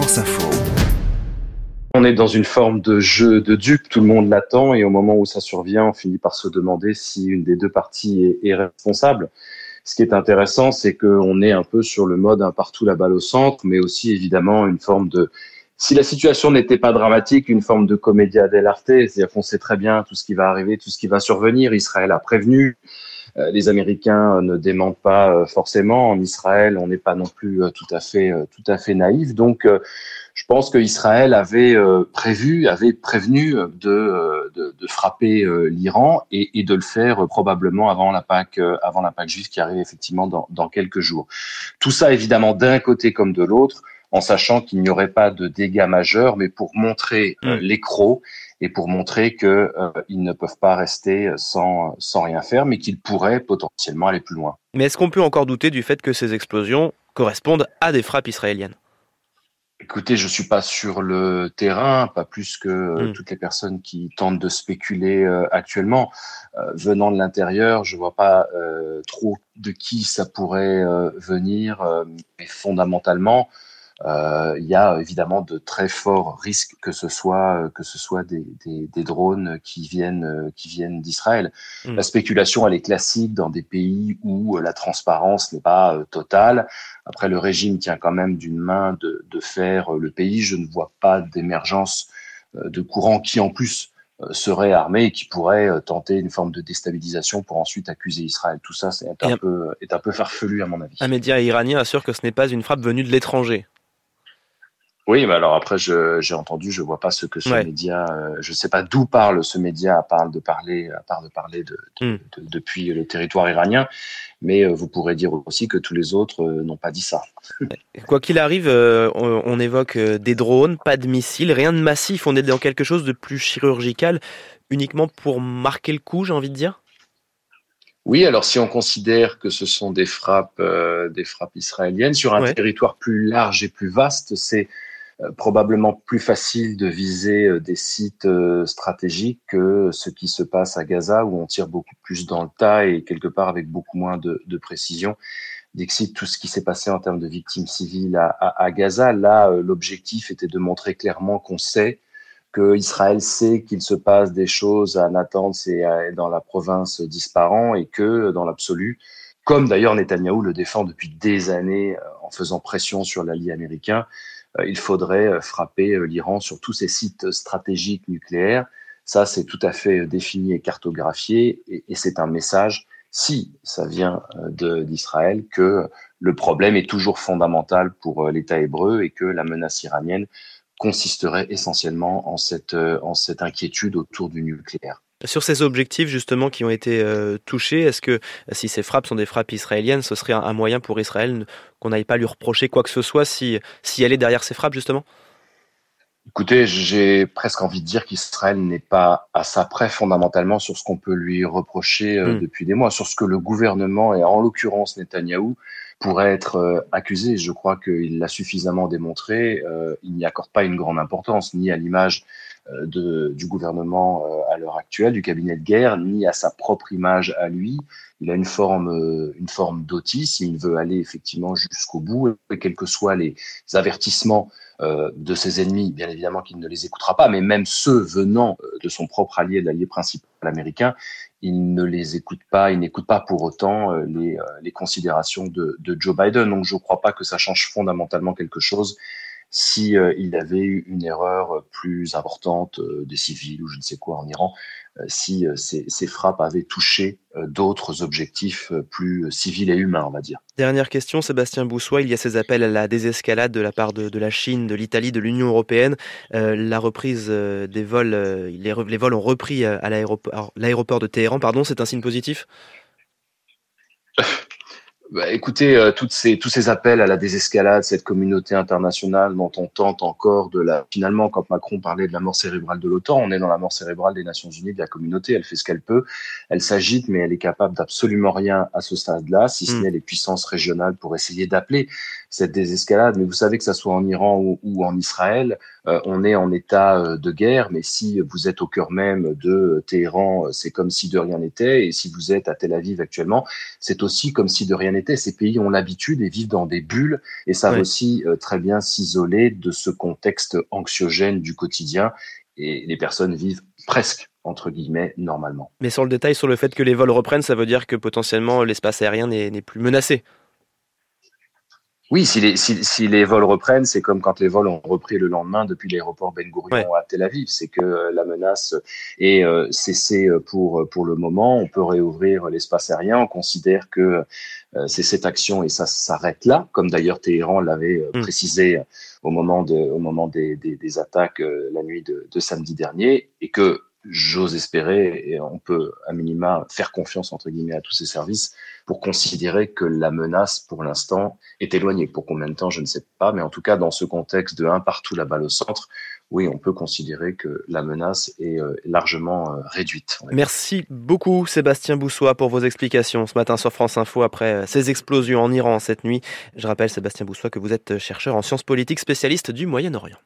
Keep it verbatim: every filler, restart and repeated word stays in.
Force Info. On est dans une forme de jeu de dupes, tout le monde l'attend et au moment où ça survient, on finit par se demander si une des deux parties est, est responsable. Ce qui est intéressant, c'est qu'on est un peu sur le mode un partout la balle au centre, mais aussi évidemment une forme de, si la situation n'était pas dramatique, une forme de commedia dell'arte, c'est-à-dire qu'on sait très bien tout ce qui va arriver, tout ce qui va survenir. Israël a prévenu. Euh, les Américains ne démentent pas euh, forcément. En Israël, on n'est pas non plus euh, tout à fait, euh, tout à fait naïf. Donc, euh, je pense qu'Israël avait euh, prévu, avait prévenu de, euh, de, de frapper euh, l'Iran et, et de le faire euh, probablement avant la Pâque, euh, avant la Pâque juive qui arrive effectivement dans, dans quelques jours. Tout ça, évidemment, d'un côté comme de l'autre, en sachant qu'il n'y aurait pas de dégâts majeurs, mais pour montrer euh, Mmh. les crocs et pour montrer que euh, ils ne peuvent pas rester sans sans rien faire, mais qu'ils pourraient potentiellement aller plus loin. Mais est-ce qu'on peut encore douter du fait que ces explosions correspondent à des frappes israéliennes ? Écoutez, je suis pas sur le terrain, pas plus que euh, Mmh. toutes les personnes qui tentent de spéculer euh, actuellement. Euh, venant de l'intérieur, je vois pas euh, trop de qui ça pourrait euh, venir, euh, mais fondamentalement, euh, il y a évidemment de très forts risques que ce soit euh, que ce soit des, des, des drones qui viennent euh, qui viennent d'Israël. Mmh. La spéculation, elle est classique dans des pays où euh, la transparence n'est pas euh, totale. Après, le régime tient quand même d'une main de, de fer euh, le pays. Je ne vois pas d'émergence euh, de courant qui, en plus, euh, serait armé et qui pourrait euh, tenter une forme de déstabilisation pour ensuite accuser Israël. Tout ça, c'est Et un un, peu est un peu farfelu à mon avis. un média iranien assure que ce n'est pas une frappe venue de l'étranger. Oui, mais alors après, je, j'ai entendu, je vois pas ce que ce Ouais. média, euh, je sais pas d'où parle ce média, à part de parler, à part de parler de, de, Mmh. de- depuis le territoire iranien, mais euh, vous pourrez dire aussi que tous les autres euh, n'ont pas dit ça. Quoi qu'il arrive, euh, on, on évoque euh, des drones, pas de missiles, rien de massif. On est dans quelque chose de plus chirurgical, uniquement pour marquer le coup, j'ai envie de dire. Oui, alors si on considère que ce sont des frappes, euh, des frappes israéliennes sur un Ouais. territoire plus large et plus vaste, c'est euh, probablement plus facile de viser euh, des sites euh, stratégiques que ce qui se passe à Gaza, où on tire beaucoup plus dans le tas et quelque part avec beaucoup moins de, de précision. Dixit, tout ce qui s'est passé en termes de victimes civiles à, à, à Gaza, là, euh, l'objectif était de montrer clairement qu'on sait que Israël sait qu'il se passe des choses à Natanz et à, dans la province d'Ispahan et que, dans l'absolu, comme d'ailleurs Netanyahou le défend depuis des années euh, en faisant pression sur l'allié américain, euh, il faudrait euh, frapper euh, l'Iran sur tous ces sites stratégiques nucléaires. Ça, c'est tout à fait euh, défini et cartographié et, et c'est un message, si ça vient euh, de, d'Israël, que le problème est toujours fondamental pour euh, l'État hébreu et que la menace iranienne consisterait essentiellement en cette, euh, en cette inquiétude autour du nucléaire. Sur ces objectifs justement qui ont été euh, touchés, est-ce que si ces frappes sont des frappes israéliennes, ce serait un, un moyen pour Israël qu'on n'aille pas lui reprocher quoi que ce soit si, si elle est derrière ces frappes justement ? Écoutez, j'ai presque envie de dire qu'Israël n'est pas à sa près fondamentalement sur ce qu'on peut lui reprocher euh, Hmm. depuis des mois, sur ce que le gouvernement, et en l'occurrence Netanyahou, pourrait être euh, accusé. Je crois qu'il l'a suffisamment démontré. Euh, il n'y accorde pas une grande importance, ni à l'image euh, de, du gouvernement euh, à l'heure actuelle, du cabinet de guerre, ni à sa propre image à lui. Il a une forme, euh, une forme d'autisme. Il veut aller effectivement jusqu'au bout, et quels que soient les avertissements euh, de ses ennemis, bien évidemment qu'il ne les écoutera pas, mais même ceux venant euh, de son propre allié, de l'allié principal américain, il ne les écoute pas, il n'écoute pas pour autant euh, les, euh, les considérations de, de Joe Biden. Donc je ne crois pas que ça change fondamentalement quelque chose si euh, il avait eu une erreur plus importante euh, des civils ou je ne sais quoi en Iran, euh, si euh, ces, ces frappes avaient touché euh, d'autres objectifs euh, plus civils et humains, on va dire. Dernière question, Sébastien Boussois, il y a ces appels à la désescalade de la part de, de la Chine, de l'Italie, de l'Union européenne. Euh, la reprise euh, des vols, euh, les, re- les vols ont repris euh, à l'aéroport, l'aéroport de Téhéran, pardon, c'est un signe positif ? Bah, écoutez, euh, toutes ces, tous ces appels à la désescalade, cette communauté internationale dont on tente encore de la... Finalement, quand Macron parlait de la mort cérébrale de l'OTAN, on est dans la mort cérébrale des Nations Unies, de la communauté. Elle fait ce qu'elle peut, elle s'agite, mais elle est capable d'absolument rien à ce stade-là, si ce Hmm. n'est les puissances régionales pour essayer d'appeler. cette désescalade. Mais vous savez que ça soit en Iran ou, ou en Israël, euh, on est en état de guerre. Mais si vous êtes au cœur même de Téhéran, c'est comme si de rien n'était. Et si vous êtes à Tel Aviv actuellement, c'est aussi comme si de rien n'était. Ces pays ont l'habitude et vivent dans des bulles et savent Ouais. aussi euh, très bien s'isoler de ce contexte anxiogène du quotidien. Et les personnes vivent presque, entre guillemets, normalement. Mais sur le détail, sur le fait que les vols reprennent, ça veut dire que potentiellement l'espace aérien n'est, n'est plus menacé. Oui, si les, si, si les vols reprennent, c'est comme quand les vols ont repris le lendemain depuis l'aéroport Ben Ouais. Gourion à Tel Aviv. C'est que euh, la menace est euh, cessée pour, pour le moment. On peut réouvrir l'espace aérien. On considère que euh, c'est cette action et ça s'arrête là, comme d'ailleurs Téhéran l'avait euh, Mmh. précisé au moment, de, au moment des, des, des attaques euh, la nuit de, de samedi dernier, et que j'ose espérer, et on peut à minima faire confiance entre guillemets à tous ces services pour considérer que la menace pour l'instant est éloignée. Pour combien de temps, je ne sais pas, mais en tout cas dans ce contexte de un partout la balle au centre, oui, on peut considérer que la menace est euh, largement euh, réduite. Merci beaucoup Sébastien Boussois pour vos explications ce matin sur France Info après ces explosions en Iran cette nuit. Je rappelle Sébastien Boussois que vous êtes chercheur en sciences politiques, spécialiste du Moyen-Orient.